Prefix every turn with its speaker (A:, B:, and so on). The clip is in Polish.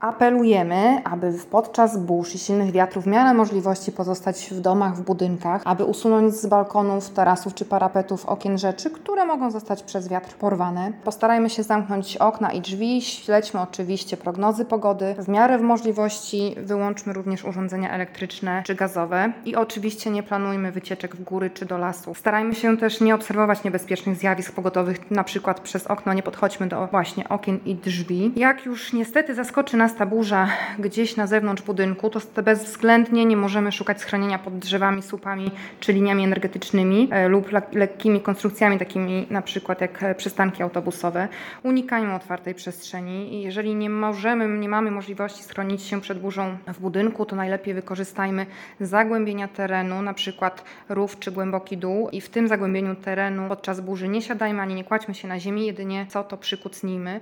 A: Apelujemy, aby podczas burz i silnych wiatrów w miarę możliwości pozostać w domach, w budynkach, aby usunąć z balkonów, tarasów czy parapetów okien rzeczy, które mogą zostać przez wiatr porwane. Postarajmy się zamknąć okna i drzwi, śledźmy oczywiście prognozy pogody. W miarę możliwości wyłączmy również urządzenia elektryczne czy gazowe i oczywiście nie planujmy wycieczek w góry czy do lasu. Starajmy się też nie obserwować niebezpiecznych zjawisk pogodowych, na przykład przez okno, nie podchodźmy do właśnie okien i drzwi. Jak już niestety zaskoczy nas ta burza gdzieś na zewnątrz budynku, to bezwzględnie nie możemy szukać schronienia pod drzewami, słupami czy liniami energetycznymi lub lekkimi konstrukcjami takimi na przykład jak przystanki autobusowe. Unikajmy otwartej przestrzeni i jeżeli nie mamy możliwości schronić się przed burzą w budynku, to najlepiej wykorzystajmy zagłębienia terenu, na przykład rów czy głęboki dół i w tym zagłębieniu terenu podczas burzy nie siadajmy ani nie kładźmy się na ziemi, jedynie co to przykucnijmy.